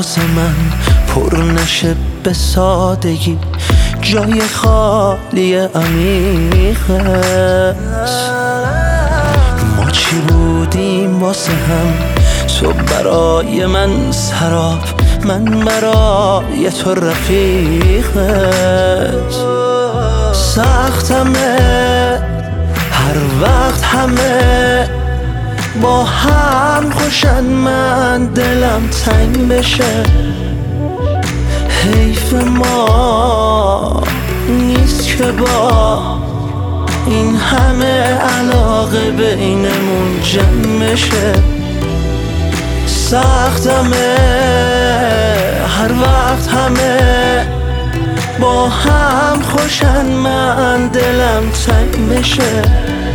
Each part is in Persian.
واسه من پر نشه به سادگی، جای خالی عمیقست. ما چی بودیم واسه هم، تو برای من سراب، من برای تو رفیقت. سختمه هر وقت همه با هم خوشن، من دلم تنگ بشه. حیف ما نیست که با این همه علاقه بینمون جمع بشه. سختمه هر وقت همه با هم خوشن، من دلم تنگ بشه.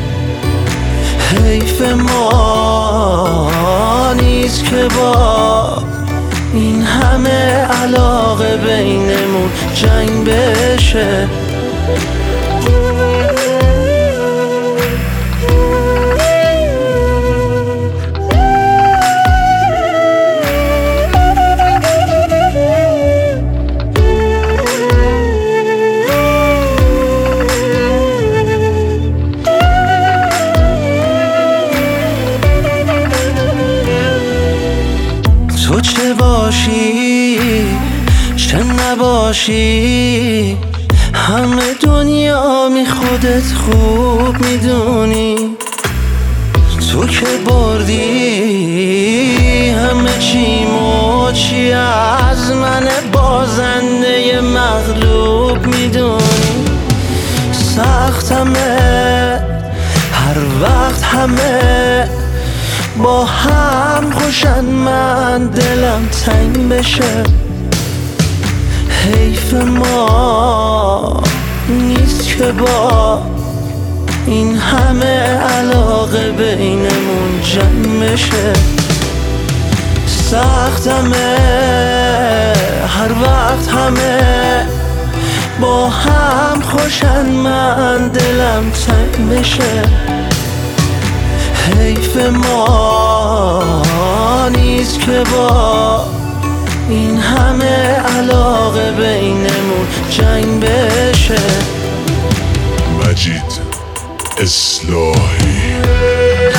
حیف ما نیست که با این همه علاقه بینمون جنگ بشه. تو چه باشی چه نباشی، همه دنیا می خودت خوب میدونی. تو که بردی همه چیمو، چی از من بازنده مغلوب میدونی. سختمه هر وقت همه با هم خوشن، من دلم تنگ بشه. حیف ما نیست که با این همه علاقه بینمون جمع بشه. سختمه هر وقت همه با هم خوشن، من دلم تنگ بشه. حیف ما نیست که با این همه علاقه بینمون جنگ بشه. مجید اصلاحی